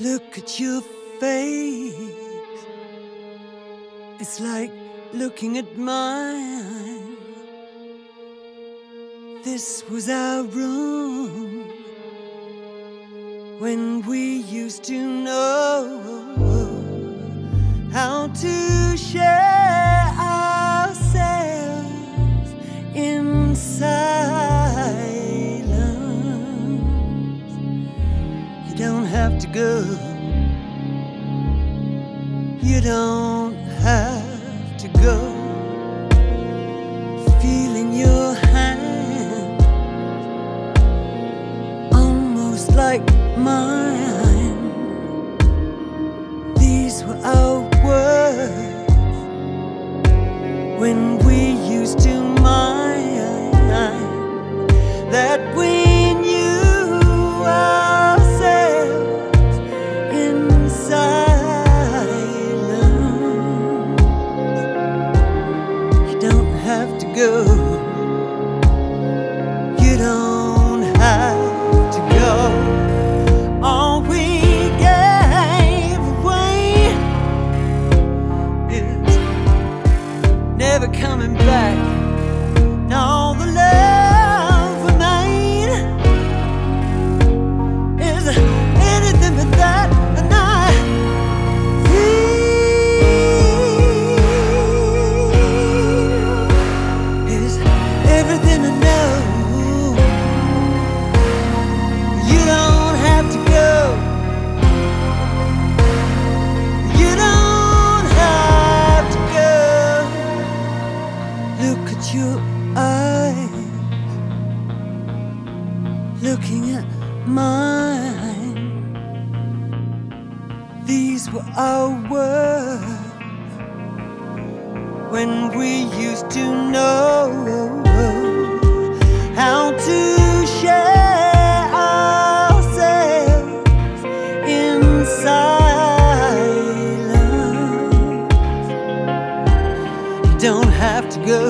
Look at your face. It's like looking at mine. This was our room when we used to know how to share ourselves in silence. You don't have to go. You don't have to go. Feeling your hand almost like mine. These were our words when we used to mind that we knew ourselves in silence. You don't have to go. You don't have to go. All we gave away is never coming back. And all the love we made is anything but that. And I feel is everything I know. You don't have to go. You don't have to go. Look at your eyes, looking at mine. These were our words when we used to know how to share ourselves in silence. You don't have to go.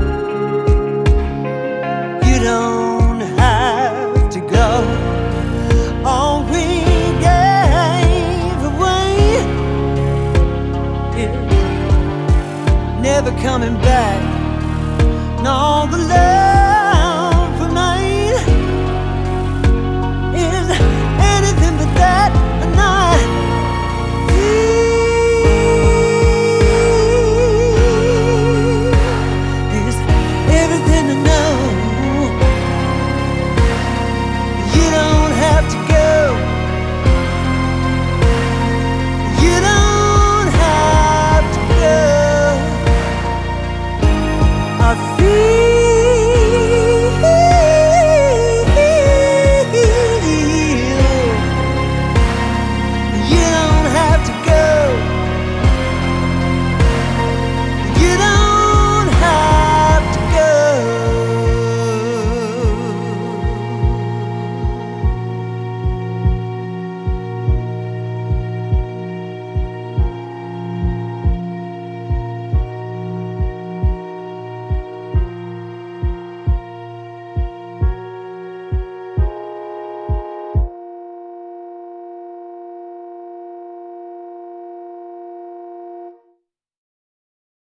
You don't have to go. All we gave away is never coming back. And all the love